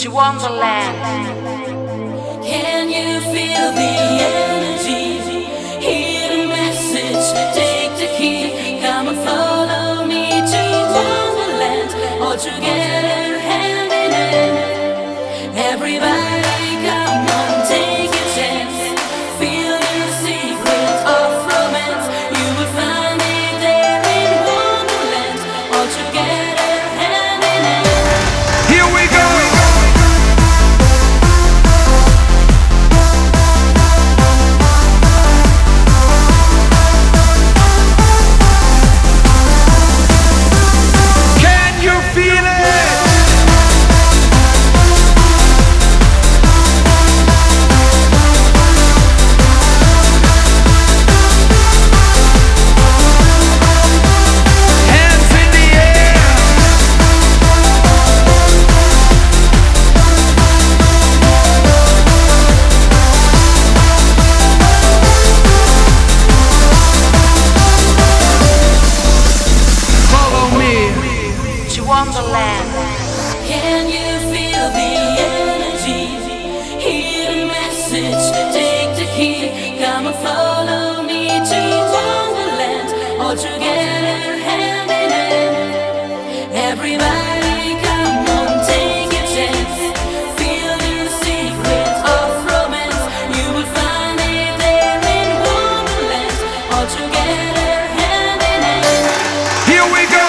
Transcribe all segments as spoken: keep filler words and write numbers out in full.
Wonderland. Can you feel the energy? Hear the message, take the key. Come and follow me to Wonderland. All together, hand in hand. Everybody, come on, take a chance. Feel the secret of romance. You will find it there in Wonderland. All together, hand in hand. Here we go! Wonderland. Can you feel the energy? Hear the message, take the key. Come and follow me to Wonderland. All together, hand in hand. Everybody, come on, take a chance. Feel the secret of romance. You will find it there in Wonderland. All together, hand in hand. Here we go!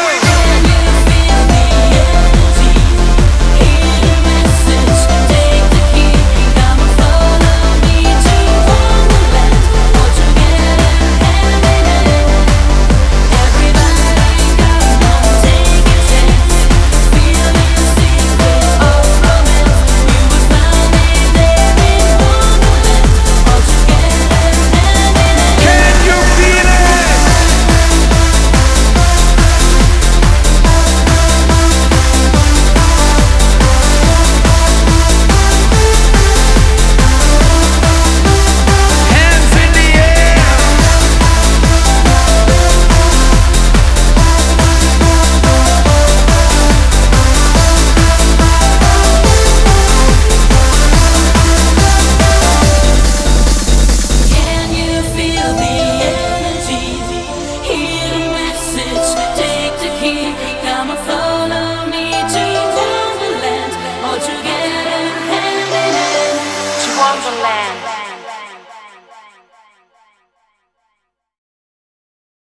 Take the key, come and follow